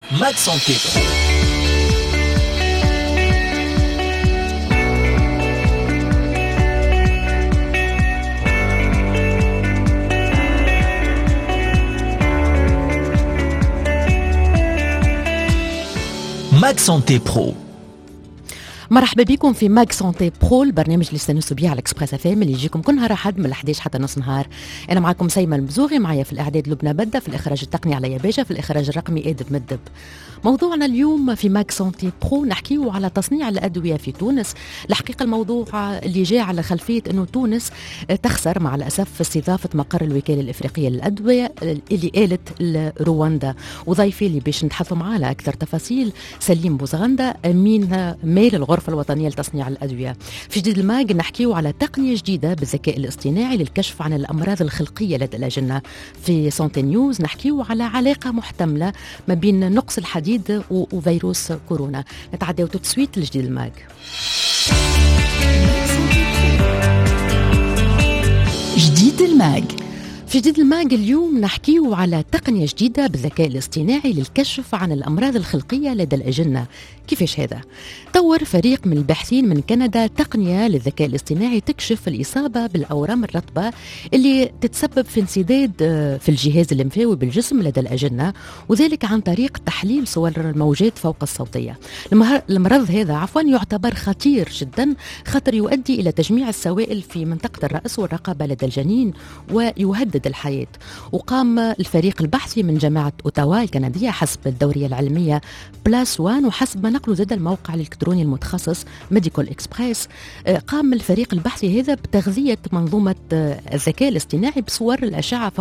Max Santé Pro. Max Santé Pro. مرحبا بكم في ماك سونتي برو، البرنامج اللي استنسوا بيه على اكسبريس اف ام اللي يجيكم كل نهار احد من 11 حتى نص نهار. انا معكم سيما المبزوغي، معايا في الاعداد لبنى بدة، في الاخراج التقني عليا باشا، في الاخراج الرقمي ادب مدب. موضوعنا اليوم في ماك سونتي برو نحكيه على تصنيع الادويه في تونس. الحقيقه الموضوع اللي جاء على خلفيه انه تونس تخسر مع الاسف في استضافه مقر الوكاله الافريقيه للادويه اللي قالت لرواندا. وضيفي اللي باش نتحدثوا معاه على اكثر تفاصيل سليم بوزغنده، امين ميل الغرفه الوطنيه لتصنيع الادويه. في جديد الماج نحكيه على تقنيه جديده بالذكاء الاصطناعي للكشف عن الامراض الخلقيه لدى الاجنه. في سونتي نيوز نحكيه على علاقه محتمله ما بين نقص الحديد وفيروس كورونا. نتعداو تسويت لجديد الماج. جديد الماج. في جديد الماج اليوم نحكيه على تقنية جديدة بالذكاء الاصطناعي للكشف عن الأمراض الخلقية لدى الأجنة. كيفاش هذا؟ طور فريق من الباحثين من كندا تقنية للذكاء الاصطناعي تكشف الإصابة بالأورام الرطبة اللي تتسبب في انسداد في الجهاز الليمفاوي بالجسم لدى الأجنة، وذلك عن طريق تحليل صور الموجات فوق الصوتية. المرض هذا يعتبر خطير جدا، خطر يؤدي إلى تجميع السوائل في منطقة الرأس والرقبة لدى الجنين ويهدد الحياة. وقام الفريق البحثي من جامعة أوتاوا الكندية حسب الدورية العلمية بلاس وان، وحسب ما نقله زاد الموقع الإلكتروني المتخصص ميديكال إكسبريس، قام الفريق البحثي هذا بتغذية منظومة الذكاء الاصطناعي بصور الأشعة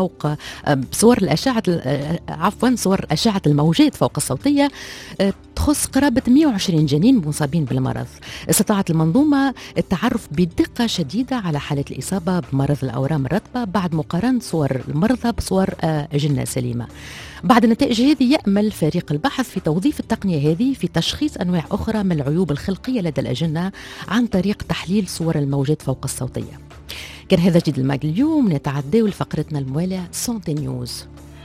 صور أشعة الموجات فوق الصوتية تخص قرابة 120 جنين مصابين بالمرض. استطاعت المنظومة التعرف بدقة شديدة على حالة الإصابة بمرض الأورام الرطبة بعد مقارنة صور المرضى بصور أجنة سليمة. بعد النتائج هذه يأمل فريق البحث في توظيف التقنية هذه في تشخيص أنواع أخرى من العيوب الخلقية لدى الأجنة عن طريق تحليل صور الموجات فوق الصوتية. كان هذا جديد الماج اليوم. نتعداو لفقرتنا الموالية سونتي نيوز.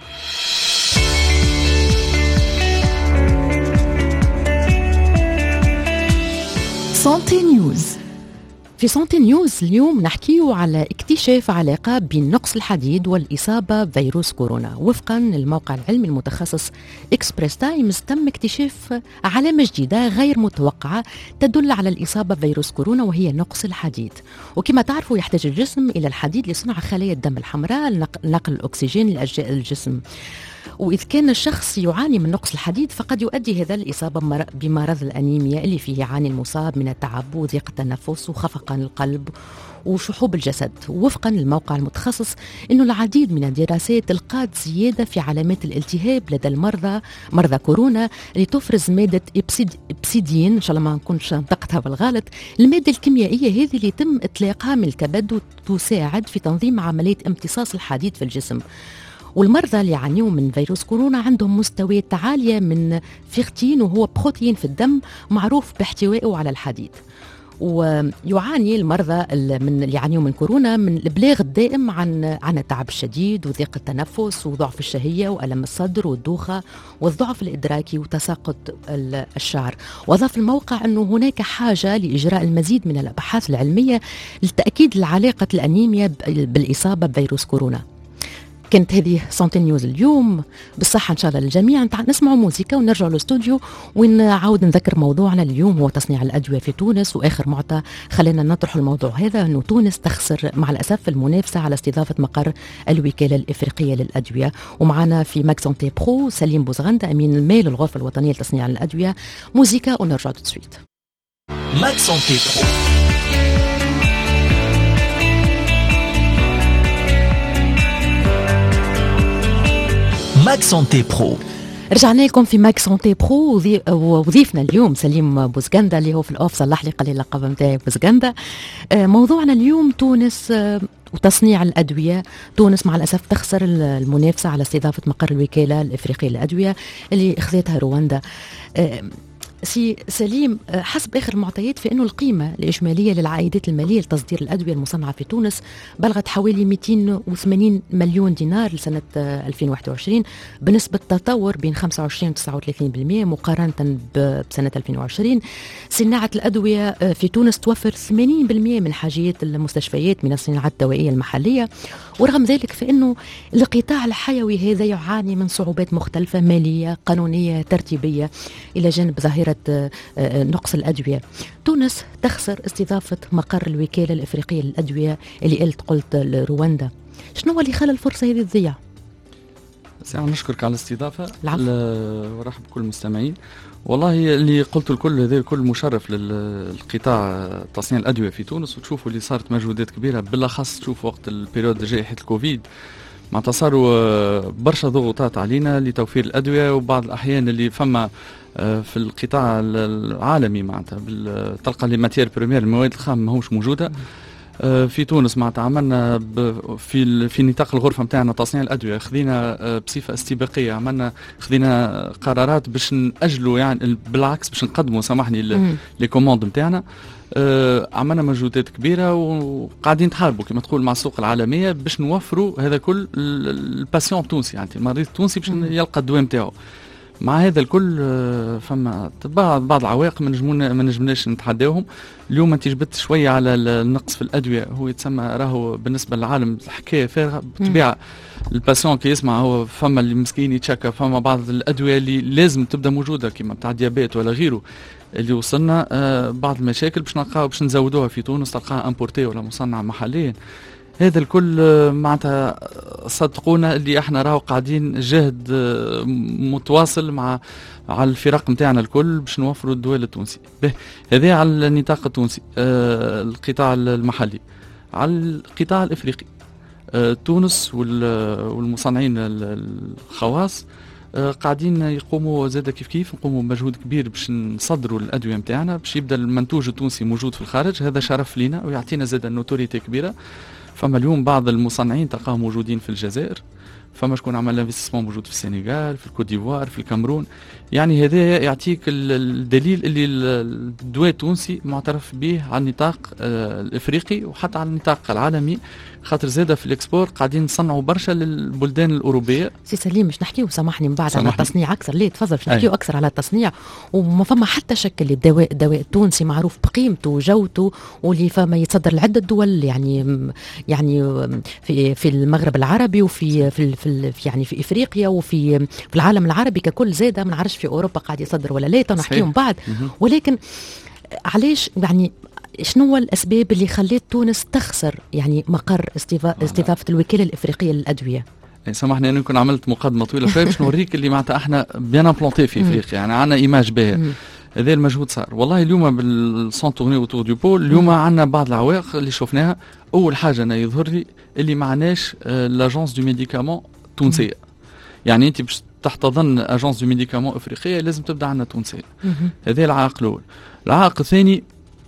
سونتي نيوز. في سونتي نيوز اليوم نحكيه على اكتشاف علاقة بين نقص الحديد والإصابة بفيروس كورونا. وفقا للموقع العلمي المتخصص إكسبريس تايمز تم اكتشاف علامة جديدة غير متوقعة تدل على الإصابة بفيروس كورونا، وهي نقص الحديد. وكما تعرفوا يحتاج الجسم إلى الحديد لصنع خلايا الدم الحمراء لنقل الأكسجين لأجزاء الجسم. وإذا كان الشخص يعاني من نقص الحديد فقد يؤدي هذا الإصابة بمرض الأنيميا اللي فيه يعاني المصاب من التعب وضيق التنفس وخفقان القلب وشحوب الجسد. وفقا للموقع المتخصص إنه العديد من الدراسات لقات زيادة في علامات الالتهاب لدى مرضى كورونا اللي تفرز مادة إبسيدين، إن شاء الله ما نكونش نطقتها بالغلط. المادة الكيميائية هذه اللي يتم إطلاقها من الكبد وتساعد في تنظيم عملية امتصاص الحديد في الجسم. والمرضى اللي يعانيوا من فيروس كورونا عندهم مستويات عالية من فيرتين، وهو بروتين في الدم معروف باحتوائه على الحديد. ويعاني المرضى اللي يعانيوا من كورونا من الإبلاغ الدائم عن التعب الشديد وضيق التنفس وضعف الشهية وألم الصدر والدوخة والضعف الإدراكي وتساقط الشعر. وأضاف الموقع أنه هناك حاجة لإجراء المزيد من الأبحاث العلمية لتأكيد علاقة الأنيميا بالإصابة بفيروس كورونا. كانت هذه سونتي نيوز اليوم. بالصحة إن شاء الله للجميع. نسمعوا موسيقى ونرجعوا للاستوديو ونعاود نذكر موضوعنا اليوم هو تصنيع الأدوية في تونس. وآخر معطى خلينا نطرح الموضوع هذا أنه تونس تخسر مع الأسف المنافسة على استضافة مقر الوكالة الإفريقية للأدوية. ومعنا في ماك سونتي برو سليم بوزغنده أمين المال الغرفة الوطنية لتصنيع الأدوية. موسيقى ونرجع تسويت. ماك سونتي برو. ماك سونتي برو. رجعنا لكم في ماك سونتي برو. وضيفنا اليوم سليم بوزغنده اللي هو في الأوف صلح لي قال لي اللقب نتاعي بوزغنده. موضوعنا اليوم تونس وتصنيع الأدوية. تونس مع الأسف تخسر المنافسة على استضافة مقر الوكالة الإفريقية للأدوية اللي أخذتها رواندا. سي سليم، حسب آخر المعطيات في أنه القيمة الإجمالية للعائدات المالية لتصدير الأدوية المصنعة في تونس بلغت حوالي 280 مليون دينار لسنة 2021 بنسبة تطور بين 25 و 39% مقارنة بسنة 2020. صناعة الأدوية في تونس توفر 80% من حاجيات المستشفيات من الصناعات الدوائية المحلية، ورغم ذلك فإنه القطاع الحيوي هذا يعاني من صعوبات مختلفة مالية قانونية ترتيبية إلى جانب ظاهرة نقص الأدوية. تونس تخسر استضافة مقر الوكالة الإفريقية للأدوية اللي قلت لرواندا. شنو اللي خلى الفرصة هذه تضيع؟ نشكرك على الاستضافة ورحب بكل المستمعين. والله اللي قلت الكل هذا الكل مشرف للقطاع تصنيع الأدوية في تونس، وتشوفوا اللي صارت مجهودات كبيرة بالأخص تشوف وقت البريود جائحة الكوفيد معناتها صاروا برشا ضغوطات علينا لتوفير الأدوية، وبعض الأحيان اللي فما في القطاع العالمي معناتها تلقى لي ماتير بريمير المواد الخام ماهوش موجودة. في تونس معناتها عملنا في نطاق الغرفة متاعنا تصنيع الأدوية خذينا بصفة استباقية خذينا قرارات باش نأجلوا يعني بالعكس باش نقدموا سامحني لي كوموند متاعنا. عملنا مجهودات كبيرة وقاعدين نتحاربوا كما تقول مع السوق العالمية باش نوفروا هذا كل الباسيون التونسي يعني المريض التونسي باش يلقى الدواء متاعه. مع هذا الكل فما بعض العوائق ما نجمناش نتحداوهم. اليوم انت جبت شويه على النقص في الادويه، هو يتسمى راهو بالنسبه للعالم الحكايه فارغه بالطبيعه. الباسيون كي يسمع هو فما اللي مسكين يتشكى، فما بعض الادويه اللي لازم تبدا موجوده كما بتاع ديابيت ولا غيره اللي وصلنا بعض المشاكل باش نلقاو باش نزودوها في تونس تلقاها امبورتي ولا مصنع محليا. هذا الكل معناتها صدقونا اللي احنا راهو قاعدين جهد متواصل مع على الفرق نتاعنا الكل باش نوفروا الدواء التونسي. هذا على النطاق التونسي. القطاع المحلي على القطاع الافريقي تونس والمصنعين الخواص قاعدين يقوموا زاد كيف نقوموا بمجهود كبير باش نصدروا الادويه نتاعنا باش يبدا المنتوج التونسي موجود في الخارج. هذا شرف لينا ويعطينا زاد نوتوريتي كبيره. فما اليوم بعض المصنعين تلقاهم موجودين في الجزائر، فما شكون عمل انفستيسمون موجود في السنغال في الكوت ديفوار في الكامرون. يعني هذا يعطيك الدليل اللي الدواء التونسي معترف به على النطاق الافريقي وحتى على النطاق العالمي، خاطر زاده في الاكسبور قاعدين نصنعوا برشا للبلدان الاوروبيه. سي سليم مش نحكيو سامحني من بعد على التصنيع اكثر، ليه تفضل مش نحكيو اكثر على التصنيع. وما فما حتى شك اللي الدواء التونسي معروف بقيمته وجودته، واللي فما يتصدر لعده دول يعني في المغرب العربي وفي في يعني في افريقيا وفي العالم العربي ككل. زاده ما نعرفش في اوروبا قاعد يصدر ولا لا، تنحكيهم بعد. ولكن علاش يعني شنو هو الأسباب اللي خلت تونس تخسر يعني مقر استضافة الوكالة الإفريقية للأدوية؟ سامحني أنا كنت عملت مقدمة طويلة شوية باش نوريك اللي معناتها احنا بيان امبلونتي في إفريقيا، يعني عندنا إيماج باهية. هذا المجهود صار والله اليوم بالسون تورني اوتور دو بول. اليوم عندنا بعض العوائق اللي شفناها. أول حاجة أنا يظهر لي اللي معناش لاجونس دو ميديكامون تونسية. يعني أنت باش تحتضن اجونس دو ميديكامون افريقيه لازم تبدا عندنا تونسيه. هذا العائق الاول. العائق الثاني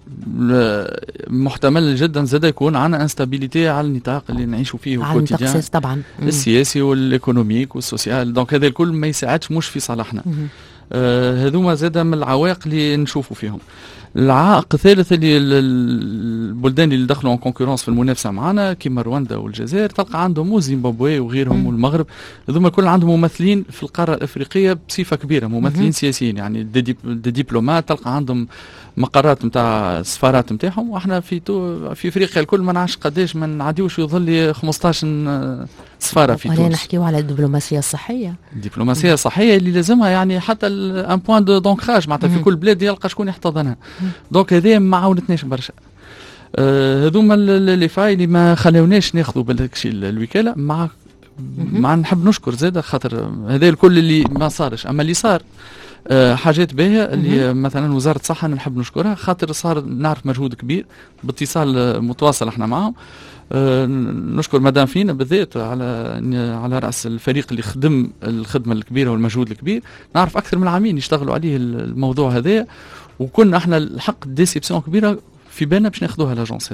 محتمل جدا زاد يكون عندنا انستابيليتي على النطاق اللي نعيشوا فيه الكوتيديان طبعا السياسي والايكونوميك والسوسيال. دونك هذا الكل ما يساعدش مش في صالحنا. هذوما زاد من العوائق اللي نشوفوا فيهم. العائق الثالث اللي البلدان اللي دخلوا ان كونكورونس في المنافسه معنا كيما رواندا والجزائر تلقى عندهم وزيمبابوي وغيرهم والمغرب، هذوما كل عندهم ممثلين في القاره الافريقيه بصفه كبيره، ممثلين سياسيين يعني دي دبلومات تلقى عندهم مقرات نتاع السفارات نتاعهم. واحنا في افريقيا الكل ما نعرفش قداش ما نعديوش يظل 15 سفاره في تونس. نحكيو على الدبلوماسيه الصحيه. الدبلوماسيه الصحيه اللي لازمها يعني حتى ان بوين دونكراج معناتها في كل بلاد يلقى شكون يحتضنها. دونك هذه ما عاونتناش برشا. هذوما اللي فاي اللي ما خلوناش ناخذوا بالكشي الوكاله. مع نحب نشكر زاده خاطر هذا الكل اللي ما صارش، اما اللي صار حاجات باهيه اللي مثلا وزاره الصحه نحب نشكرها خاطر صار نعرف مجهود كبير باتصال متواصل احنا معهم. نشكر مدام فينا بالذات على راس الفريق اللي خدم الخدمه الكبيره والمجهود الكبير. نعرف اكثر من عامين يشتغلوا عليه الموضوع هذا، وكنا احنا الحق ديسيبسيون كبيره في بالنا باش ناخذوها لاجونس هذه.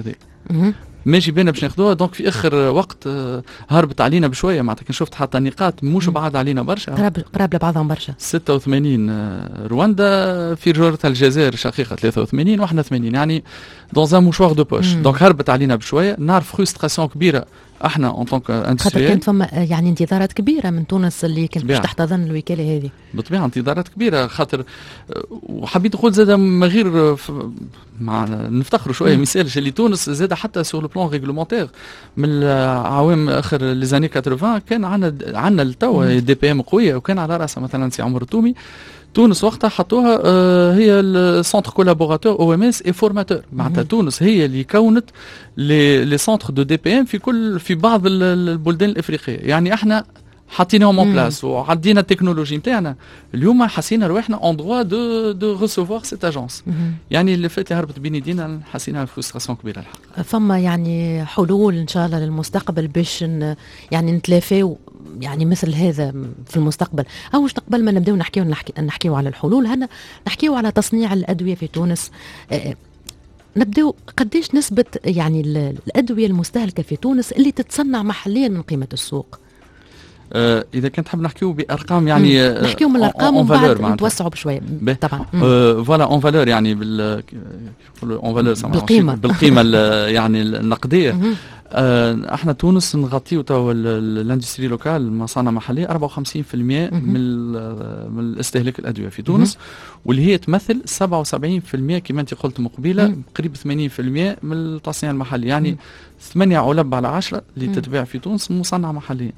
ماشي بينا باش ناخذوها. دونك في اخر وقت هربت علينا بشويه معناتها كي شفت حتى النقاط مش بعاد علينا برشا، قراب لبعضهم برشا. 86 رواندا، في جورتها الجزائر شقيقه 83 واحنا 80، يعني دون ان موشوار دو بوش. دونك هربت علينا بشويه. نعرف فرستراسيون كبيره احنا اون طونك اندستريال، كانت فما يعني انتظارات كبيره من تونس اللي كانت باش تحتضن الوكاله هذه. بالطبيعه انتظارات كبيره، خاطر وحبيت نقول زاد ما غير مع نفتخروا شويه مثال اللي تونس زاد حتى سور لو بلان ريغلومونتير من العوام اخر لي زاني 80 كان عندنا التوا دي بي ام قويه، وكان على راسها مثلا سي عمر التومي. تونس وقتها حطوها هي السونتر كولابوراتور او ام اس اي فورماتور، معناتها تونس هي اللي كونت لي سونتر دو دي بي ام في بعض البلدان الافريقيه. يعني احنا حطيناهم اون بلاس وعدينا التكنولوجي نتاعنا، اليوم حسينا رواحنا اون دروا دو ريسيفوار سيت اجونس. يعني اللي فات هربت بين يدينا حسينا فرستراسيون كبيره الحق. فما يعني حلول ان شاء الله للمستقبل باش يعني نتلافاو يعني مثل هذا في المستقبل؟ او مش قبل ما نبداو نحكيو على الحلول، هنا نحكيو على تصنيع الادويه في تونس. نبداو قديش نسبه يعني الادويه المستهلكه في تونس اللي تتصنع محليا من قيمه السوق؟ اذا كنت حاب نحكيو بارقام يعني نحكيو من الارقام ومن بعد نتوسعوا بشويه طبعا. فوالا اون فالور يعني اون فالور بالقيمه يعني النقديه. احنا تونس نغطيو تو الاندستري لوكال المصانع المحليه 54% من الاستهلاك الادويه في تونس، واللي هي تمثل 77% كما انت قلت مقبله، قريب 80% من التصنيع المحلي. يعني 8 علب على 10 اللي تتباع في تونس مصنع محليا.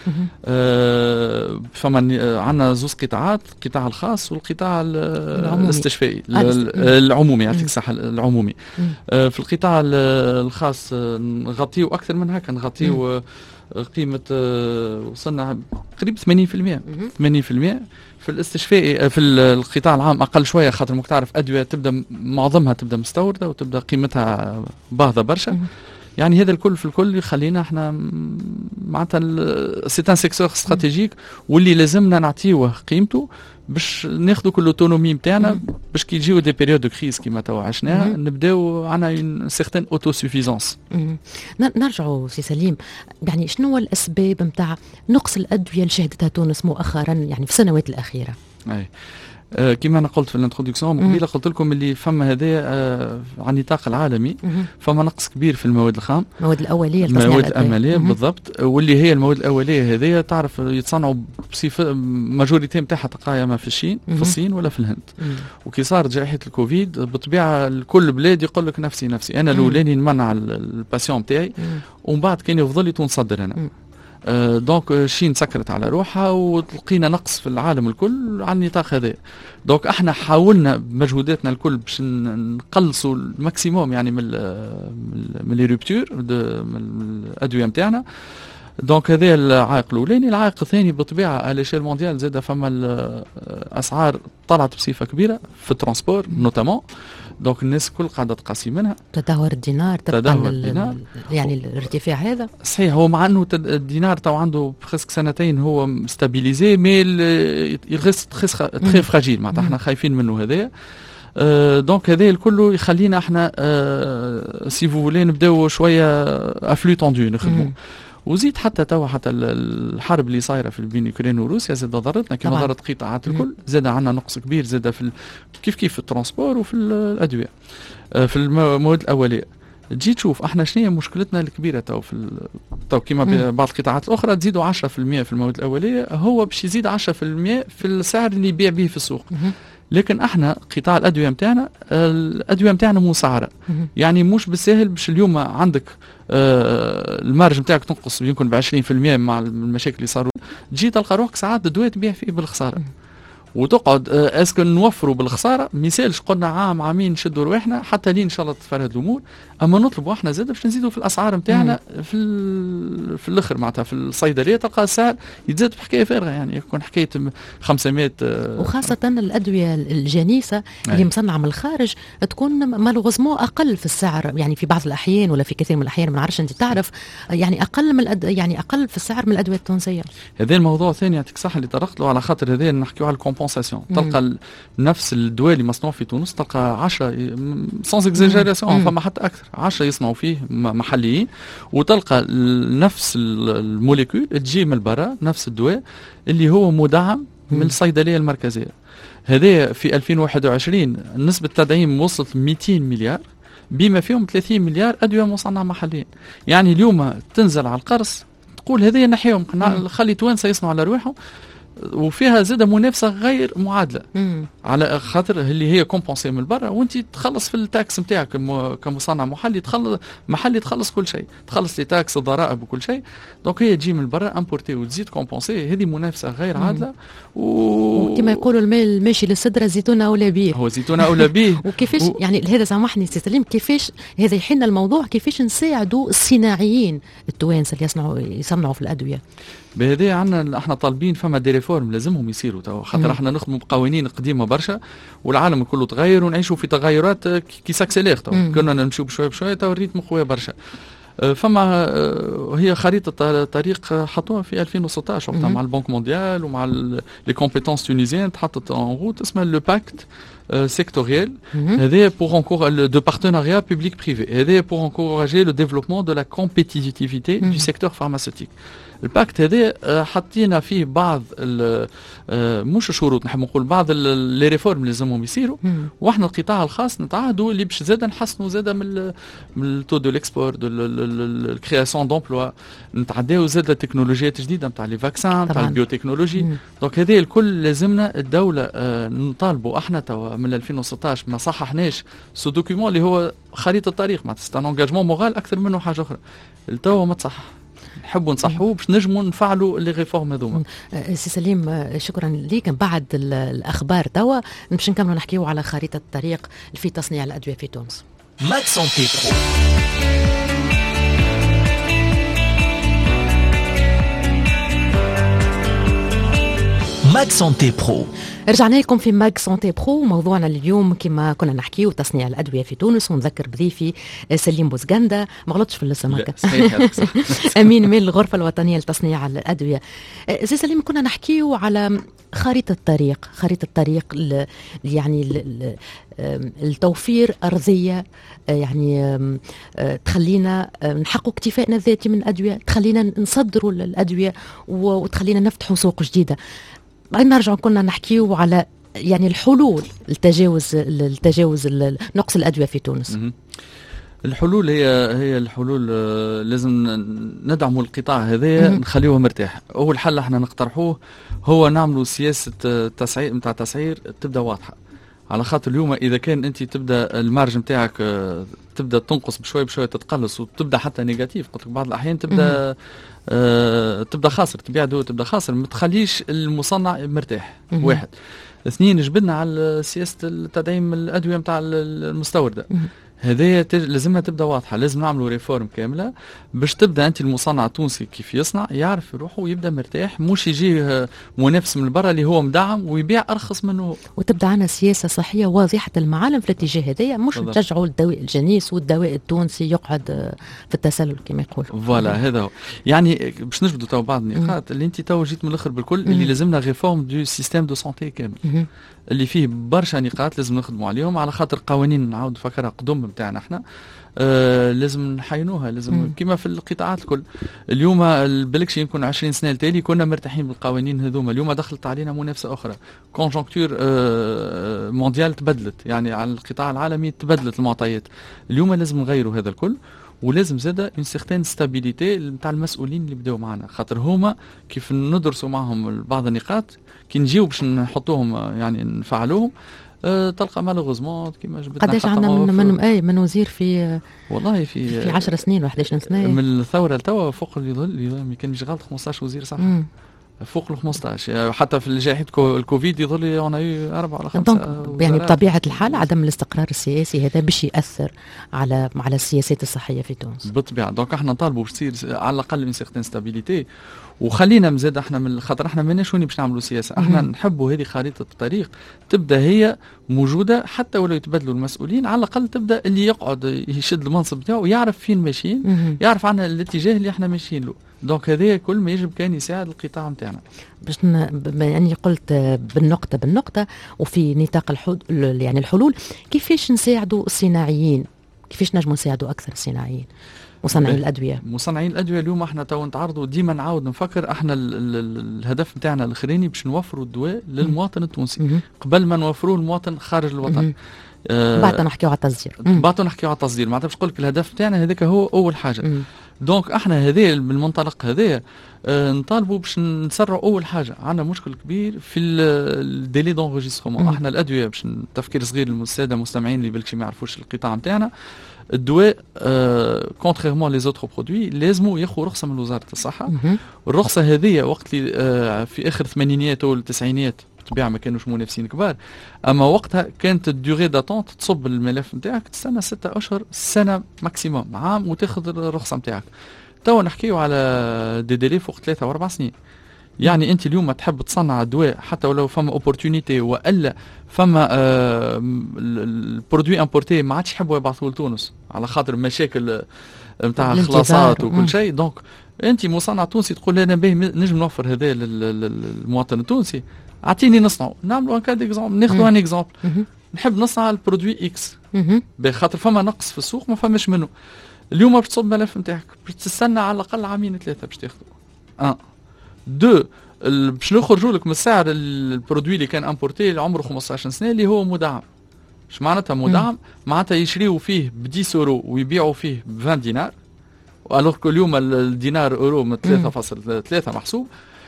فما عندنا زوز قطاعات، القطاع الخاص والقطاع الاستشفائي العمومي، يعطيك الصحة العمومي. في القطاع الخاص نغطيه أكثر من هكا، نغطيه قيمة وصلنا قريب 80%. 80% في الاستشفائي. في القطاع العام أقل شوية، خاطر مك تعرف أدوية تبدأ معظمها تبدأ مستوردة وتبدأ قيمتها باهظة برشا. يعني هذا الكل في الكل يخلينا احنا معناتها سي ان سيكتور استراتيجيك، واللي لازمنا نعطيوه قيمته باش ناخذوا كل الاوتونومي نتاعنا، باش كي يجيو دي بيريود دو كريز كيما توا عشناها نبداو عندنا سيغتان اوتو سوفيزونس. نرجعوا سي سليم، يعني شنو هو الاسباب نتاع نقص الادويه اللي شهدتها تونس مؤخرا يعني في السنوات الاخيره؟ كما انا قلت في الانترودكسيون قبيله، قلت لكم اللي فما هذا على النطاق العالمي فما نقص كبير في المواد الخام، المواد الاوليه، المواد الاماليه بالضبط. واللي هي المواد الاوليه هذه تعرف يتصنعوا بصفه ماجوريتي نتاعها تقايمه في الصين ولا في الهند. وكي صارت جائحه الكوفيد بالطبيعه الكل بلاد يقول لك نفسي انا الاولاني نمنع الباسيون نتاعي، ومن بعد كان يفضل لي تنصدر انا. دونك الشين سكرت على روحها ولقينا نقص في العالم الكل على النطاق هذا. دونك احنا حاولنا بمجهوداتنا الكل باش نقلصوا الماكسيموم يعني من لي روبتور من الادويه نتاعنا. دونك هذا العائق الاولاني. العائق الثاني بالطبيعه على شيل مونديال زاد فما الاسعار طلعت بصفه كبيره في الترانسبور نوتامون. دونك الناس كل قاعده تقاسي منها. تدهور الدينار يعني الارتفاع هذا صحيح. هو مع انه الدينار تو عنده خسك سنتين هو ستابيليزي، مي يغيست تري فراجيل، معناتها احنا خايفين منه هذايا. دونك هذا الكل يخلينا احنا سي فو فولي نبداو شويه افلو توندو نخدموا. وزيد حتى توا حتى الحرب اللي صايره في بين اوكران وروسيا زاد ضرتنا كما ضرت قطاعات الكل. زاد عندنا نقص كبير زاد في كيف في الترانسبور وفي الادويه في المواد الاوليه. تجي تشوف احنا شنو هي مشكلتنا الكبيره تو كيما بعض القطاعات الاخرى تزيدوا 10% في المواد الاوليه، هو باش يزيد 10% في السعر اللي يبيع به في السوق. لكن احنا قطاع الادويه نتاعنا الادويه نتاعنا مسعره، يعني مش بالساهل باش اليوم عندك المارج نتاعك تنقص يمكن ب 20% مع المشاكل اللي صاروا، تجي تلقى روحك ساعات الدواء تبيع فيه بالخساره وتقعد اسكو نوفروا بالخساره. مثالش قلنا عامين نشدوا رواحنا حتى لين ان شاء الله تتفرد الامور، اما نطلبوا احنا زاد باش نزيدوا في الاسعار نتاعنا في الاخر معناتها في الصيدليه تلقى السعر يتزاد بحكايه فارغه، يعني يكون حكايه 500 وخاصه الادويه الجنيسه اللي مصنعه من الخارج تكون مالوغوزمون اقل في السعر، يعني في بعض الاحيان ولا في كثير من الاحيان ما نعرفش انت تعرف، يعني اقل من يعني اقل في السعر من الادويه التونسيه. هذا الموضوع ثاني يعطيك صح اللي طرقت له، على خاطر هذا نحكيو على كومبونساسيون. تلقى نفس الدواء اللي مصنوع في تونس تلقى 10 سانز اكزاجيراسيون، فما حتى اكثر 10 يصنعوا فيه محليين، وتلقى نفس الموليكول تجي من برا، نفس الدواء اللي هو مدعم من الصيدليه المركزيه. هذا في 2021 نسبه التدعيم وصلت 200 مليار، بما فيهم 30 مليار ادويه مصنعه محليا. يعني اليوم تنزل على القرص تقول هذه نحيهم، خلي توانسه يصنعوا على رواحهم، وفيها زادة منافسة غير معادلة على خاطر اللي هي كومبونسي من برا، وانت تخلص في التاكس نتاعك كمصنع محلي تخلص كل شيء، تخلص لي تاكس الضرائب وكل شيء. دونك هي تجي من برا امبورتي وتزيد كومبونسي، هذه منافسة غير عادلة. وكما يقولوا المال ماشي للسدرة زيتونة أولى به، هو زيتونة أولى به. وكيفاش يعني هذا سامحني سي سليم، كيفاش هذا يحل الموضوع، كيفاش نساعدوا الصناعيين التوانسة اللي يصنعوا في الأدوية؟ بهذا عندنا احنا طالبين فما دي ريفورم لازمهم يصيروا تو، خاطر احنا نخدموا بقوانين قديمه برشا والعالم كله تغير ونعيشوا في تغيرات كي ساكسيلير تو، كنا نمشيو بشويه بشويه تو الريتم قوي برشا. فما هي خريطه طريق حطوها في 2016 وقتها مع البنك مونديال ومع لي كومبيتونس تونيزيان، تحطت اون روت اسمها لو باكت sectoriel. C'est pour de partenariat public-privé. C'est pour encourager le développement de la compétitivité du secteur pharmaceutique. الباكت هذا حطينا فيه بعض مش شروط، نحب نقول بعض لي ريفورم اللي لازمهم يصيروا، واحنا القطاع الخاص نتعهدوا اللي باش زاده نحسنوا زاده من التو دو ليكسبور دو الكرياسيون دومبلوا، نتعداو زاده تكنولوجيات جديده نتاع لي فاكسان نتاع البيوتكنولوجي. دونك هذا الكل لازمنا الدوله نطالبوا احنا توا من 2016 ما صححناش سو دوكيومون اللي هو خريطه الطريق، معناتها سي ان انجاجمون مورال اكثر منه حاجه اخرى. التوا ما تصح، نحبوا نصحوه باش نجموا نفعلوا لي ريفورم هذوما. سي سليم شكرا ليك. بعد الاخبار توا باش نكملوا نحكيوا على خريطه الطريق في تصنيع الادويه في تونس. ماك سانتي برو. ماك سانتي برو. رجعنا لكم في ماك سانتي برو. موضوعنا اليوم كما كنا نحكيو تصنيع الادويه في تونس، ونذكر بضيفي سليم بوزغندا، ما غلطش في الاسم هكا، امين من الغرفه الوطنيه لتصنيع الادويه. سي سليم كنا نحكيو على خريطه الطريق يعني التوفير ارضيه، يعني تخلينا نحقق اكتفائنا الذاتي من الادويه، تخلينا نصدروا الادويه وتخلينا نفتحوا سوق جديده. نرجع كنا نحكيو على يعني الحلول التجاوز نقص الأدوية في تونس. الحلول هي الحلول لازم ندعموا القطاع هذا، نخليوه مرتاح. أول حل احنا نقترحوه هو نعملوا سياسة تسعير نتاع تسعير تبدأ واضحة، على خاطر اليوم إذا كان أنت تبدأ المارج نتاعك تبدأ تنقص بشوي بشوي تتقلص وتبدأ حتى نيجاتيف، قلت لك بعض الأحيان تبدا خاسر، تبيع دواء تبدا خاسر، ما تخليش المصنع مرتاح. واحد. اثنين، جبدنا على سياسه التدعيم الادويه نتاع المستورده، هذه لازمها تبدا واضحه، لازم نعملوا ريفورم كامله باش تبدا انت المصنع التونسي كيف يصنع يعرف يروح ويبدا مرتاح، مش يجي منافس من برا اللي هو مدعم ويبيع ارخص منه. وتبدا عنا سياسه صحيه واضحه المعالم في الاتجاه هذايا، مش نرجعوا الدواء الجنيس والدواء التونسي يقعد في التسلل كما يقول. فوالا هذا هو. يعني باش نجبدوا تو بعض النقاط اللي انت تو جيت من الاخر بالكل، اللي لازمنا ريفورم دو سيستيم دو سونتي كامل، اللي فيه برشا نقاط لازم نخدموا عليهم، على خاطر قوانين نعاود نفكرها قدم بتاعنا احنا لازم نحينوها، لازم كما في القطاعات الكل. اليوم بالكش يمكن 20 سنه التالي كنا مرتاحين بالقوانين هذوما، اليوم دخلت علينا منافسه اخرى، كونجونكتور مونديال تبدلت، يعني على القطاع العالمي تبدلت المعطيات. اليوم لازم نغيروا هذا الكل، ولازم زاده اون سيغتين ستابيليتي نتاع المسؤولين اللي بداوا معنا، خاطر هما كيف ندرسوا معهم بعض النقاط كي نجيو باش نحطوهم يعني نفعلوهم تلقى مالوغوزمون كيما جبتنا. قداش عندنا من وزير في والله في 10 سنين و 11 سنه من الثوره لتوا فوق اللي يظل كان مش غلط 15 وزير صح. فوق ال 15 حتى في جائحة الكوفيد يظل انا 4 ولا 5. يعني بطبيعة الحال عدم الاستقرار السياسي هذا باش يأثر على السياسات الصحية في تونس بالطبيعة. دونك احنا نطالبوا باش تصير على الأقل من سيغتين ستابيليتي، وخلينا مزاد احنا من خاطر احنا ماناش وين باش نعملوا سياسة، احنا نحبوا هذه خريطة الطريق تبدا هي موجودة، حتى ولو يتبدلوا المسؤولين على الأقل تبدا اللي يقعد يشد المنصب بتاعه ويعرف فين ماشيين، يعرف عنا الاتجاه اللي احنا ماشيين له. دونك هذا كل ما يجب كان يساعد القطاع نتاعنا. باش يعني قلت بالنقطة وفي نطاق يعني الحلول، كيفاش نساعدوا الصناعيين، كيفاش نجموا نساعدوا أكثر الصناعيين مصنعين الأدوية؟ مصنعين الأدوية اليوم احنا تو نتعرضوا ديما نعاود نفكر احنا الهدف نتاعنا الأخراني باش نوفروا الدواء للمواطن التونسي قبل ما نوفروه المواطن خارج الوطن. بعد نحكيو على التصدير. نحكيو على التصدير، معناتها باش نقول لك الهدف نتاعنا هذاك هو أول حاجة. دونك احنا هذا بالمنطلق هذايا نطالبوا باش نسرعوا. اول حاجه عندنا مشكل كبير في الديلي دونجسترومون. احنا الادويه باش تفكير صغير للساده المستمعين اللي بالكش ما يعرفوش القطاع نتاعنا، الدواء كونتريرمون لي زوتر برودوي لازموا ياخذوا رخصه من وزاره الصحه. والرخصه هذه وقت اللي في اخر الثمانينيات او التسعينيات بالطبيعه ما كانوش منافسين كبار، اما وقتها كانت الدوري داتونت تصب الملف نتاعك تستنى 6 اشهر سنه ماكسيموم عام وتاخذ الرخصه نتاعك. تو نحكيو على دي ديلي فوق 3 و4 سنين. يعني انت اليوم تحب تصنع دواء حتى ولو فما اوبورتونيتي والا فما البرودوي امبورتي ما عادش يحبوا يبعثوه لتونس على خاطر مشاكل نتاع خلاصات وكل شيء. دونك انت مصنع تونسي تقول انا باهي نجم نوفر هذا للمواطن التونسي، اعطيني نصنعه، نعملوا ان كاد اكزومبل، ناخذوا ان اكزومبل، نحب نصنع البرودوي اكس بخاطر فما نقص في السوق ما فماش منه. اليوم باش تصب ملف نتاعك باش تستنى على الاقل 2-3 باش تاخذه. 2 باش نخرجوا لك من سعر البرودوي اللي كان امبورتي اللي عمره 15 سنه اللي هو مدعم. اش معناتها مدعم؟ معناتها يشريوا فيه ب 10 يورو ويبيعوا فيه ب 20 دينار، والوغ كو اليوم الدينار اورو من 3.3 محسوب.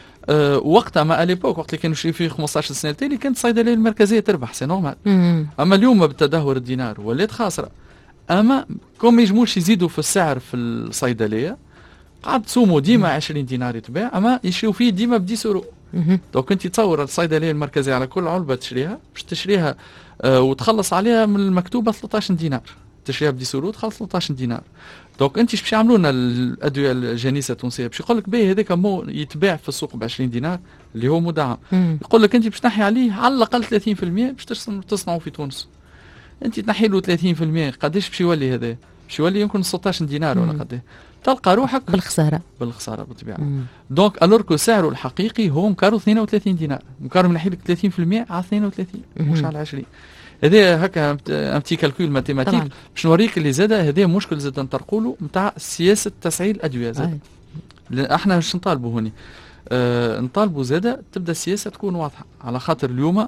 وقتها ما اليبوك وقت اللي كانوا يشريوا فيه 15 سنه التالي كانت الصيدليه المركزيه تربح، سي نورمال. اما اليوم بتدهور الدينار ولات خاسره. اما كون ما يجموش يزيدوا في السعر في الصيدليه قاعد تسوموا ديما 20 دينار يتباع، اما يشريوا فيه ديما ب 10 يورو. دونك انت تصور الصيدليه المركزيه على كل علبه تشريها باش تشريها وتخلص عليها من المكتوبه 13 دينار، تشريها ب 10 يورو تخلص 13 دينار. دونك انت باش يعملوا لنا الادويه الجنيسه التونسيه باش يقول لك باهي هذاك مو يتباع في السوق ب 20 دينار اللي هو مدعم، يقول لك انت باش تنحي عليه على الاقل 30% باش تصنعوا في تونس. انت تنحي له 30% قداش باش يولي هذا؟ باش يولي يمكن 16 دينار ولا قداش، تلقى روحك بالخساره بالطبيعه. دونك الوركو سعره الحقيقي هو مكارو 32 دينار، مكارو من ناحيه 30% على 32 مش على 20. هذا هكا امتي كالكول ماتيماتيك باش نوريك اللي زاده هذا مشكل زاد نطرقوا نتاع سياسه تسعير الادويه زاد. احنا باش نطالبوا هوني نطالبوا زاده تبدا السياسه تكون واضحه، على خاطر اليوم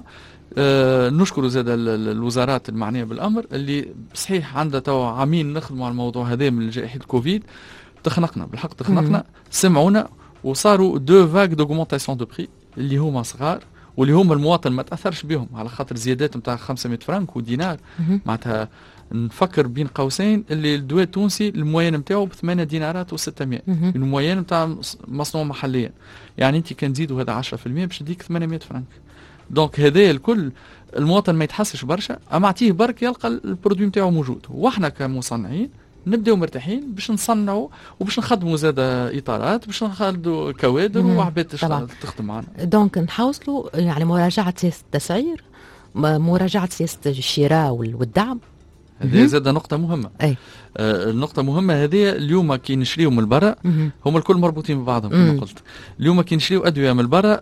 نشكر زاد الوزارات المعنيه بالامر اللي صحيح عندها تو عامين نخدموا على الموضوع هذا من جائحه الكوفيد. تخنقنا بالحق تخنقنا، سمعونا وصاروا 2 فاغ دوغمونطاسيون دو بري اللي هما صغار واللي هما المواطن ما تاثرش بهم على خاطر زيادات نتاع 500 فرنك ودينار. معناتها نفكر بين قوسين اللي الدواء التونسي الموين نتاعو ب 8 دينارات و600 الموين نتاع مصنوع محليا. يعني انت كان تزيدوا هذا 10% باش تديك 800 فرنك. دونك هذا الكل المواطن ما يتحسش برشا، اما اعطيه برك يلقى البرودوي نتاعو موجود. واحنا كمصنعين نبداو مرتاحين باش نصنعوا وباش نخدموا زاد اطارات باش نخلدوا كوادر وعباد تخدم معنا. دونك نحاولوا يعني مراجعه سياسه التسعير، مراجعه سياسه الشراء والدعم. هذه زاد نقطة مهمة. النقطة مهمة هذه اليوم كي نشريو من برا هم الكل مربوطين ببعضهم كما قلت. اليوم كي نشريو أدوية من برا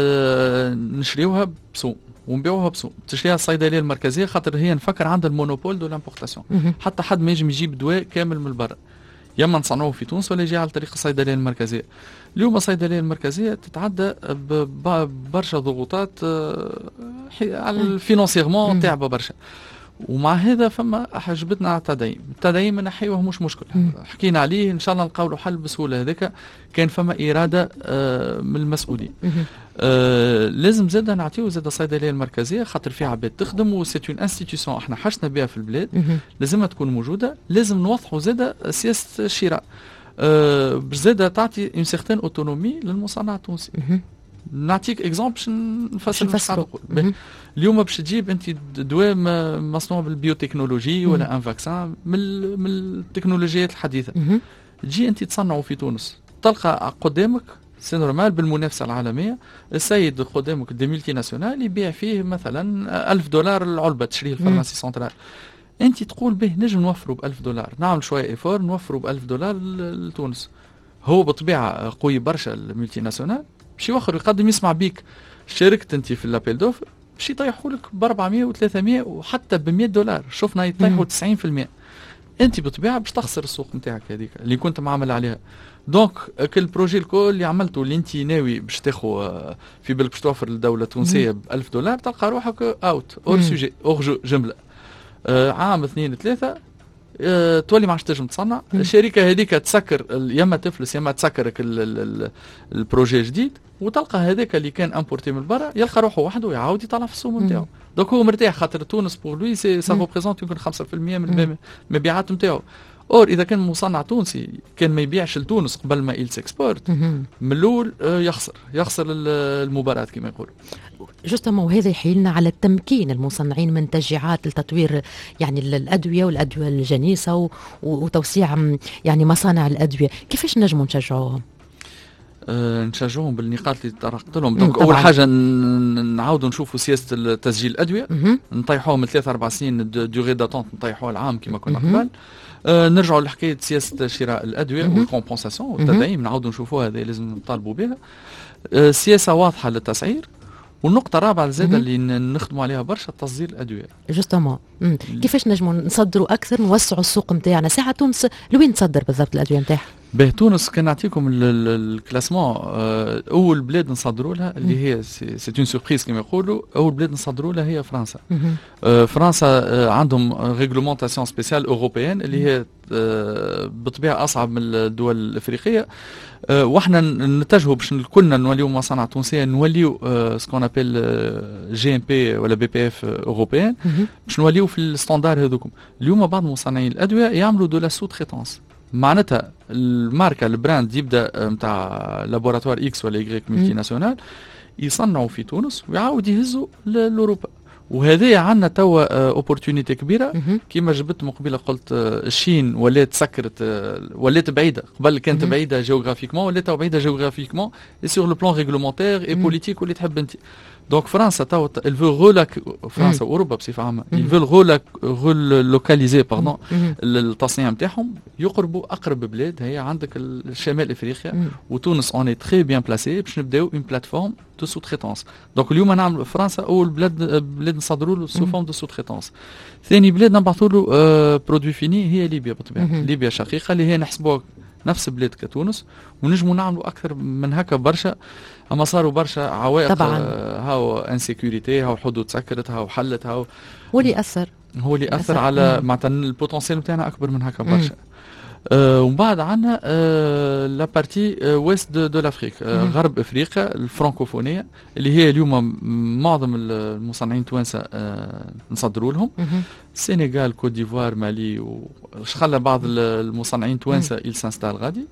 نشريوها بسوم ونبيعوها بسوم، تشريها الصيدلية المركزية خاطر هي نفكر عندها المونوبول دو لامبورتاسيون. حتى حد ما يجي يجيب دواء كامل من برا، يا اما نصنعوه في تونس ولا يجي على طريق الصيدلية المركزية. اليوم الصيدلية المركزية تتعدى ببرشا ضغوطات على الفينانسيغمون تعبة برشا، ومع هذا فما حجبتنا على التدعيم من نحيوه مش مشكل. حكينا عليه ان شاء الله نلقاو له حل بسهوله. هذاك كان فما اراده من المسؤولين. لازم زاد نعطيو زاد الصيدليه المركزيه خاطر في عباد تخدم وسيت اون انستيتيوشن احنا حشنا بها في البلاد لازمها تكون موجوده. لازم نوضحوا زاد سياسه الشراء باش زاد تعطي اون سيغتان اوتونومي للمصنع التونسي. نعطيك اكزامبل باش نفسر. اليوم باش تجيب انت دواء مصنوع بالبيوتكنولوجي ولا ان فاكسان من التكنولوجيات الحديثه، تجي انت تصنعه في تونس تلقى قدامك سي نورمال بالمنافسه العالميه السيد قدامك دي ملتي ناسيونال يبيع فيه مثلا $1000 العلبه تشريه الفارماسي سنترال. انت تقول به نجم نوفروا $1000 نعمل شويه ايفور نوفروا $1000 لتونس. هو بطبيعه قوي برشا الملتي ناسيونال باش يوخر يقدم يسمع بيك شاركت انت في الابيل دوف باش يطيحوا لك ب 400 و300 وحتى ب $100. شفنا يطيحوا 90%. انت بطبيعه باش تخسر السوق نتاعك هذيك اللي كنت معامل عليها. دونك كل البروجي الكل اللي عملته اللي انت ناوي باش تاخذ في بالك باش توفر للدوله التونسيه ب $1000 تلقى روحك اوت اور سوجي اور جمله. عام 2 3 تولي ما عادش تنجم تصنع. الشركه هذيك تسكر يما تفلس يما تسكرك البروجي جديد وتلقى هذاك اللي كان امبورتي من برا يلقى روحه وحده ويعاود يطلع في السوق نتاعو. دونك هو مرتاح خاطر تونس بور لوي سا ريبريزونت يمكن 5% من المبيعات نتاعو. اور اذا كان مصنع تونسي كان ما يبيعش لتونس قبل ما يلس اكسبورت من الاول يخسر المباراه كما يقولوا. جوستومون وهذا يحيلنا على تمكين المصنعين من تشجيعات لتطوير يعني الادويه والادويه الجنيسه وتوسيع يعني مصانع الادويه. كيفاش نجموا نشجعوهم؟ نشجعوهم بالنقاط اللي طرقت لهم. دونك اول حاجه نعاودوا نشوفوا سياسه تسجيل الادويه نطيحوها من 3-4 سنين دوغي داتونت نطيحوها العام كما كنا قبل. نرجعوا لحكايه سياسه شراء الادويه والكومبونساسيون والتدعيم نعاودوا نشوفوها هذه لازم نطالبوا بها. سياسه واضحه للتسعير. والنقطة الرابعة زادة اللي نخدموا عليها برشا تصدير الأدوية. جوستومون كيفاش نجموا نصدروا أكثر نوسعوا السوق نتاعنا؟ ساعة تونس لوين تصدر بالضبط الأدوية نتاعها؟ به تونس كان نعطيكم الكلاسمون. أول بلاد نصدروا لها اللي هي سي اون سوربريز كما يقولوا. أول بلاد نصدروا لها هي فرنسا. فرنسا عندهم ريغلومونتاسيون سبيسيال أوروبيان اللي هي بطبيعة أصعب من الدول الأفريقية. واحنا نتجهوا باش كلنا نوليو مصانع تونسيه نوليو سكون ابل جي ام بي ولا بي بي اف اوروبيان باش نوليو في الستاندار هذوكم. اليوم بعض مصنعين الادويه يعملوا دو لا سو تريتونس معناتها الماركه البراند يبدا نتاع لابوراتوار اكس ولا يغريك ملتي ناسيونال يصنعوا في تونس ويعاود يهزوا لاوروبا. وهذه عندنا توا اوبورتونيتي كبيره كيما جبت مقبله قلت الشين ولات سكرت ولات بعيده. قبل كانت بعيده جيوغرافيكمون ولات بعيده جيوغرافيكمون اي سور لو بلان ريغلومونتير اي بوليتيك ولات تحب انت. دونك فرنسا توا الفو غولاك فرنسا واوروبا بصفه عامه الفو غولاك لوكاليزي باردون التصنيع نتاعهم يقربوا اقرب بلاد هي عندك الشمال افريقيا وتونس اون اي تري بيان بلاسي باش نبداو اون بلاتفورم دو سو تريتونس. دونك اليوم نعمل فرنسا اول بلاد نصدروا له سو فورم دو سو تريتونس. ثاني بلاد نبعثوا له برودوي فيني هي ليبيا بالطبيعه. ليبيا شقيقه اللي هي نحسبوها نفس بلاد كتونس ونجموا نعملوا اكثر من هكا برشا. اما صاروا برشا عوائق طبعا هاو انسيكوريتي هاو حدود سكرت هاو حلت هاو هو اللي اثر على معناتها البوتنسيال نتاعنا اكبر من هكا برشا. ومن بعد عندنا لا بارتي ويست دو لافريك غرب افريقيا الفرنكوفونيه اللي هي اليوم معظم المصنعين التوانسه نصدروا لهم. السنغال كوت ديفوار مالي وشخلى بعض المصنعين التوانسه يلسانستال غادي.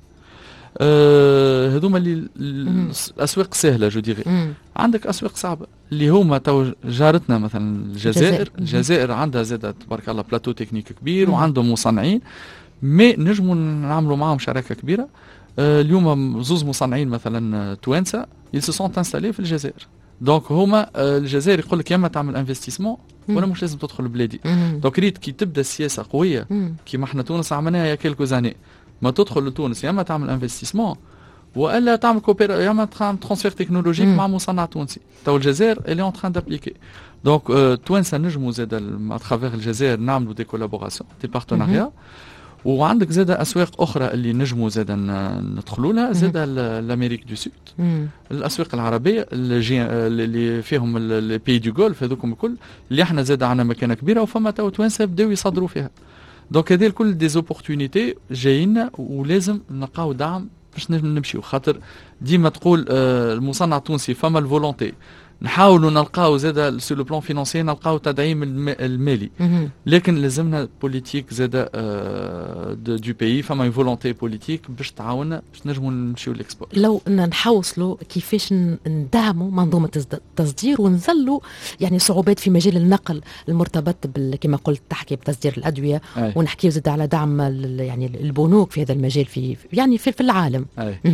هذوما اللي الاسواق سهله جو ديغي. عندك اسواق صعبه اللي هما تو جارتنا مثلا الجزائر عندها زاده تبارك الله بلاتو تكنيك كبير وعندهم مصنعين مي نجموا نعملوا معهم شراكه كبيره. اليوم زوز مصنعين مثلا توانسه يلسو سون انستالي في الجزائر. دونك هما الجزائر يقول لك يا اما تعمل انفستيسمون ولا مش لازم تدخل بلادي. دونك ريت كي تبدا السياسه قويه كيما احنا تونس عملناها يا كيلكو زاني ما تدخل لتونس يا اما تعمل انفستيسمون والا تعمل يا اما تعمل ترانسفير تكنولوجيك مع مصنع تونسي. تو الجزائر اللي اون تران دابليكي. دونك توانسه نجموا زاد ا ترافير الجزائر نعملوا دي كولابوراسيون دي بارتناريا. وعندك زاد اسواق اخرى اللي نجموا زاد ندخلوا لها زاد الامريك دو سود الاسواق العربيه اللي فيهم البي دو غولف هذوكم الكل اللي احنا زاد عندنا مكانه كبيره وفما تو توانسه بداو يصدروا فيها. دونك هذه الكل دي زوبورتونيتي جايين ولازم نلقاو دعم باش نمشيو. خاطر ديما تقول المصنع التونسي فما الفولونتي نحاولوا نلقاو زاده سو لو بلان فينانسي نلقاو تدعيم المالي لكن لازمنا بوليتيك زاده دو بيي فما فولونتي بوليتيك باش تعاوننا باش نجموا نمشيو للاكسبور. لو نحوصلوا كيفاش ندعموا منظومه التصدير ونظلوا يعني صعوبات في مجال النقل المرتبط كما قلت تحكي بتصدير الادويه ونحكي زاده على دعم يعني البنوك في هذا المجال في يعني في العالم.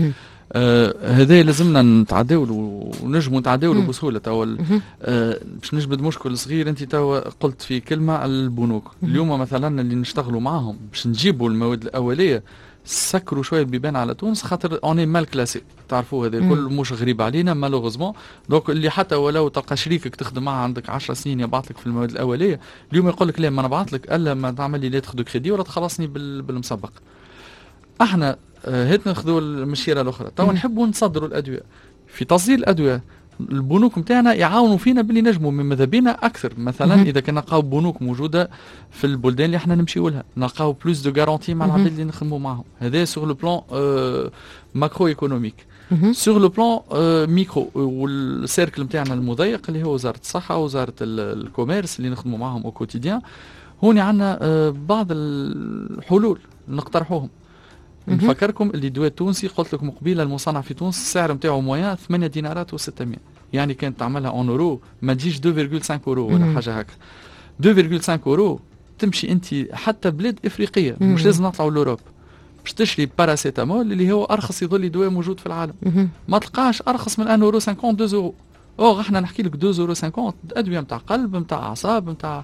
هذا لازمنا نتعداولوا ونجموا نتعداولوا بسهوله. تو باش نجبد مشكل صغير انت تو قلت في كلمه على البنوك. اليوم مثلا اللي نشتغلوا معاهم باش نجيبوا المواد الاوليه سكروا شويه البيبان على تونس خاطر اوني مال كلاسي، تعرفوا هذا الكل مش غريب علينا مالوغوزمون. دونك اللي حتى ولو تلقى شريكك تخدم معه عندك 10 سنين يبعث لك في المواد الاوليه، اليوم يقول لك لا ما نبعث لك الا ما تعمل لي ليتر دو كريدي ولا تخلصني بالمسبق. احنا هات ناخذوا المشيره الاخرى، تو نحبوا نصدروا الادويه. في تصدير الادويه البنوك نتاعنا يعاونوا فينا باللي نجموا من ماذا بينا اكثر. مثلا اذا كنا نلقاو بنوك موجوده في البلدان اللي احنا نمشيو لها، نلقاو بلوس دو غارانتي مع العباد اللي نخدموا معهم. هذا سور لو بلان ماكرو ايكونوميك. سور لو بلان ميكرو والسيركل نتاعنا المضيق اللي هو وزاره الصحه ووزاره الكوميرس اللي نخدموا معهم او كوتيديان. هون عندنا بعض الحلول نقترحوهم. نفكركم اللي الدواء التونسي قلت لكم قبيله المصنع في تونس السعر نتاعو مويان 8 دينارات و600، يعني كانت تعملها اون اورو ما تجيش 2.5 اورو ولا حاجه هكا. 2.5 اورو تمشي انت حتى بلاد افريقيه مش لازم نطلعوا لاوروب باش تشري باراسيتامول اللي هو ارخص يظل دواء موجود في العالم. ما تلقاش ارخص من 1 اورو 50 2 اورو. او احنا نحكي لك 2 اورو 50 ادويه نتاع قلب نتاع اعصاب نتاع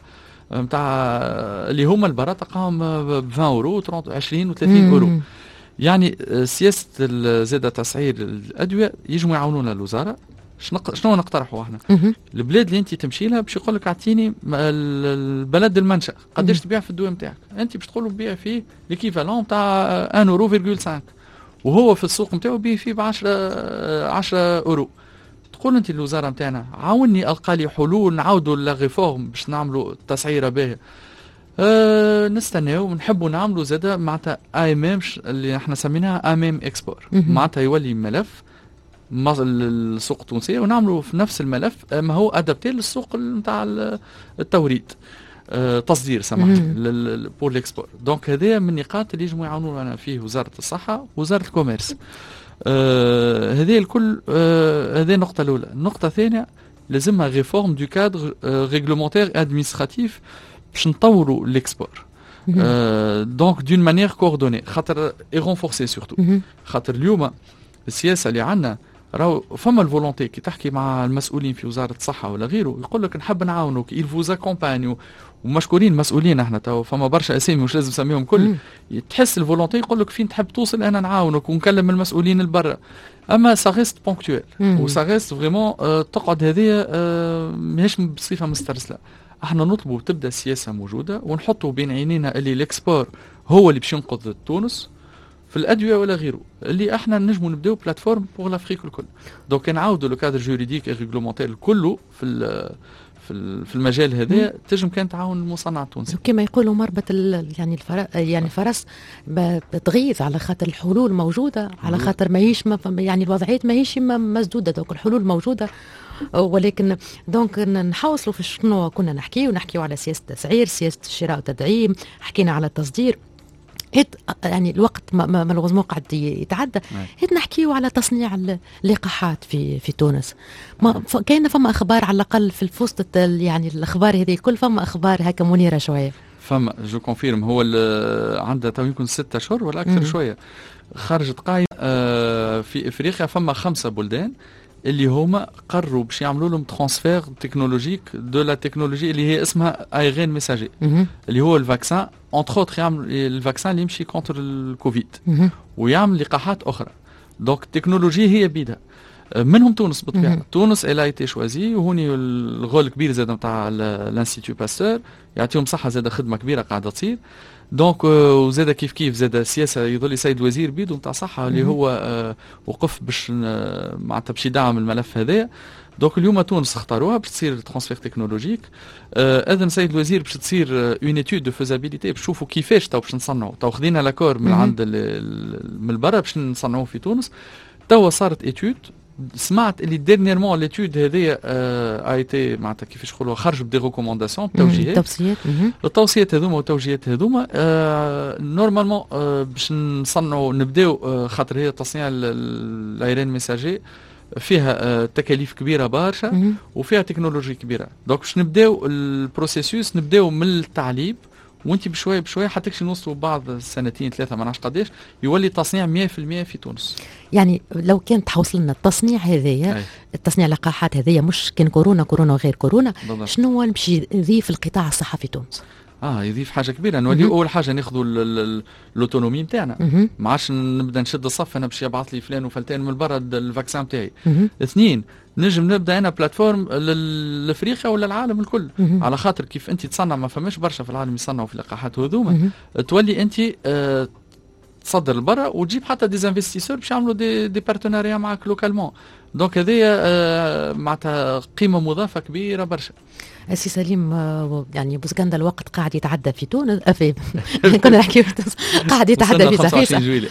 اللي هما البرا تلقاهم ب 20 اورو 30 20 و30 اورو. يعني سياسة زادة تسعير الأدوية يجموا يعاونونا الوزارة. شنو نقترحوا احنا؟ البلاد اللي انت تمشي لها باش يقول لك اعطيني البلد المنشأ قداش تبيع في الدواء نتاعك، انت باش تقول له بيع فيه ليكيفالون نتاع 1 اورو فيرغول 5 وهو في السوق نتاعو بيع فيه ب 10 اورو. تقول انت الوزارة نتاعنا عاوني القى لي حلول نعاودوا لا ريفورم باش نعملوا تسعيرة باهية. نستناو ونحبوا نعملوا زاده معناتها AMM اللي احنا سميناها AMM اكسبور، معناتها يولي ملف السوق التونسيه ونعملوا في نفس الملف ما هو ادابتي للسوق نتاع التوريد تصدير سامحني بور ليكسبور. دونك هذا من النقاط اللي يجموا يعاونونا فيه وزاره الصحه ووزاره الكوميرس. هذه الكل هذه النقطه الاولى. النقطه الثانيه لازمها ريفورم دو كادر ريغلومونتير ادمينستراتيف باش نطوروا ليكسبور دونك دون مانيير كوردوني خاطر اي رونفورسي سورتو. خاطر اليوم السياسه اللي عندنا راهو فما الفولونتي كي تحكي مع المسؤولين في وزاره الصحه ولا غيره يقول لك نحب نعاونوك il vous accompagne ومشكورين مسؤولين احنا تو فما برشا اسامي مش لازم نسميهم كل. تحس الفولونتي يقول لك فين تحب توصل انا نعاونك ونكلم المسؤولين البرا. اما سا ريست بونكتويل وسا ريست فريمون تقعد هذه ماهيش بصفه مسترسله. احنا نطلبوا تبدا السياسه موجوده ونحطوا بين عينينا اللي الاكسبور هو اللي باش ينقذ تونس في الادويه ولا غيره، اللي احنا نجموا نبداو بلاتفورم بور لافريك الكل. دونك نعاودوا لو كادر جوريديك ريغلومونتير كله في المجال هذا تنجم كان تعاون المصنع التونسي. كما يقولوا مربط يعني الفرس بتغيظ على خاطر الحلول موجوده على خاطر ماهيش يعني الوضعيات ماهيش مسدوده. دونك الحلول موجوده ولكن دونك نحاولوا في شنو كنا نحكيو على سياسه التسعير سياسه الشراء والتدعيم حكينا على التصدير. يعني الوقت مالوغوزمون قاعد يتعدى. هيت نحكيو على تصنيع اللقاحات في تونس. كاينه فما اخبار على الاقل في الفوسط يعني الاخبار هذه الكل فما اخبار هكا منيره شويه. فما جو كونفيرم هو عنده تو يمكن 6 أشهر ولا اكثر شويه خرجت قائمه في افريقيا. فما 5 بلدان اللي هما قرروا باش يعملوا لهم ترانسفير تكنولوجيك دو لا تكنولوجي اللي هي اسمها ايغين ميساجي اللي هو الفاكسان انتر اوتر يعمل الفاكسان اللي يمشي كونتر الكوفيد ويعمل لقاحات اخرى. دونك التكنولوجيا هي بيدها منهم تونس بالطبيعه. تونس الا ايتي شوازي وهوني الغول كبير زاد نتاع الانستيتو باستور يعطيهم صحه زاد خدمه كبيره قاعده تصير. دونك وزاد كيف زاد السياسه يظل يسيد وزير بيدو نتاع صحه اللي هو وقف باش معناتها باش يدعم الملف هذا. دونك اليوم تونس اختاروها باش تصير ترانسفير تكنولوجيك. اذن سيد الوزير باش تصير اون ايتود دو فيزابيليتي باش نشوفوا كيفاش تو باش نصنعوا. تو خذينا لاكور من عند من البرا باش نصنعوه في تونس. توا صارت ايتود سمعت اللي ديرنييرمون ليتود هذه ايتي معناتها كيفاش نقولوا خرج بدي ريكومونداسيون التوصيات هذوما والتوجيهات هذوما نورمالمون باش نصنعوا نبداو خاطر هي تصنيع الايرين ميساجي فيها تكاليف كبيره برشا وفيها تكنولوجيا كبيره. دونك باش نبداو البروسيسوس نبداو من التعليب وانت بشويه حتى كش نوصلوا بعض سنتين 3 ما نعرفش قداش يولي تصنيع 100% في تونس. يعني لو كان تحوصل لنا التصنيع هذايا التصنيع لقاحات هذايا مش كان كورونا وغير كورونا بالضبط. شنو باش يضيف القطاع الصحي في تونس؟ يضيف حاجه كبيره. نولي اول حاجه ناخذوا الاوتونومي نتاعنا، ما عادش نبدا نشد الصف انا باش يبعث لي فلان وفلتان من برا الفاكسان نتاعي. 2 نجم نبدا انا بلاتفورم لافريقيا ولا العالم الكل، على خاطر كيف انت تصنع ما فماش برشا في العالم يصنعوا في اللقاحات هذوما، تولي انت تصدر لبرا وتجيب حتى ديزانفستيسور باش يعملوا دي بارتناريا معك لوكالمون. دونك هذايا معناتها قيمه مضافه كبيره برشا. السي سليم، يعني بوزغندا الوقت قاعد يتعدى في تونس كنا نحكي قاعد يتعدى في ساعه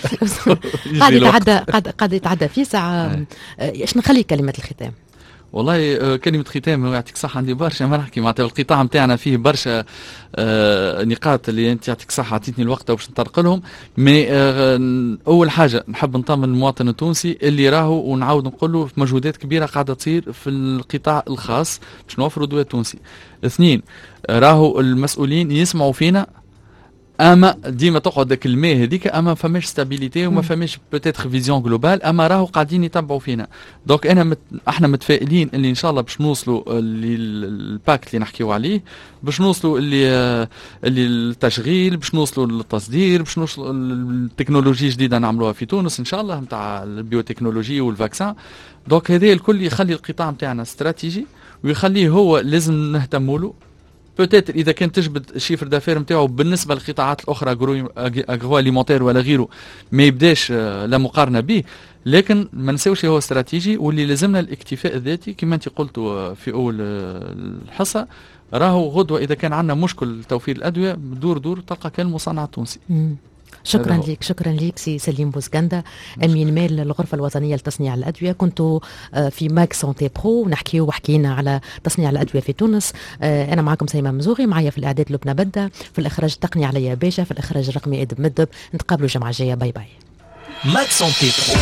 قاعد يتعدى في ساعه. ايش نخلي كلمه الختام؟ والله كلمة ختام يعطيك صح، عندي برشا ما نحكي معناتها القطاع نتاعنا فيه برشا نقاط اللي انت يعطيك صح عطيتني الوقت باش نطرق لهم. مي اول حاجة نحب نطمن المواطن التونسي اللي راهو ونعاود نقول له في مجهودات كبيرة قاعدة تصير في القطاع الخاص باش نوفروا دواء تونسي. 2 راهو المسؤولين يسمعوا فينا، اما ديما تقعد داك الماء هذيك، اما فماش ستابيليتي وما فماش بوتيتر فيزيون جلوبال، اما راهو قاعدين يتبعوا فينا. دونك احنا متفائلين اللي ان شاء الله باش نوصلوا للباكت اللي نحكيو عليه، باش نوصلوا اللي التشغيل، باش نوصلوا للتصدير، باش نوصلوا للتكنولوجيا جديده نعملوها في تونس ان شاء الله نتاع البيوتكنولوجي والفاكسان. دونك هذا الكل يخلي القطاع نتاعنا استراتيجي ويخليه هو لازم نهتموا له. بوتيتر اذا كان تجبد شيفر دافير نتاعو بالنسبه للقطاعات الاخرى اغرو اليمونتير ولا غيره ما يبداش لا مقارنه به، لكن ما نساوش هو استراتيجي واللي لازمنا الاكتفاء الذاتي كما انت قلت في اول الحصه. راهو غدوه اذا كان عندنا مشكل توفير الادويه دور تلقى كان المصنع التونسي. شكرا لك سي سليم بوزغندا، امين مال الغرفه الوطنيه لتصنيع الادويه. كنت في ماك سونتي برو وحكينا على تصنيع الادويه في تونس. انا معكم سيما مزوغي، معايا في الاعداد لبنى بدا، في الاخراج التقني عليا باشا، في الاخراج الرقمي ادم مدب. نتقابلوا الجمعه الجايه. باي باي. ماك سونتي برو.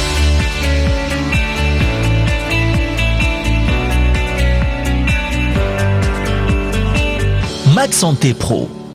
ماك سونتي برو.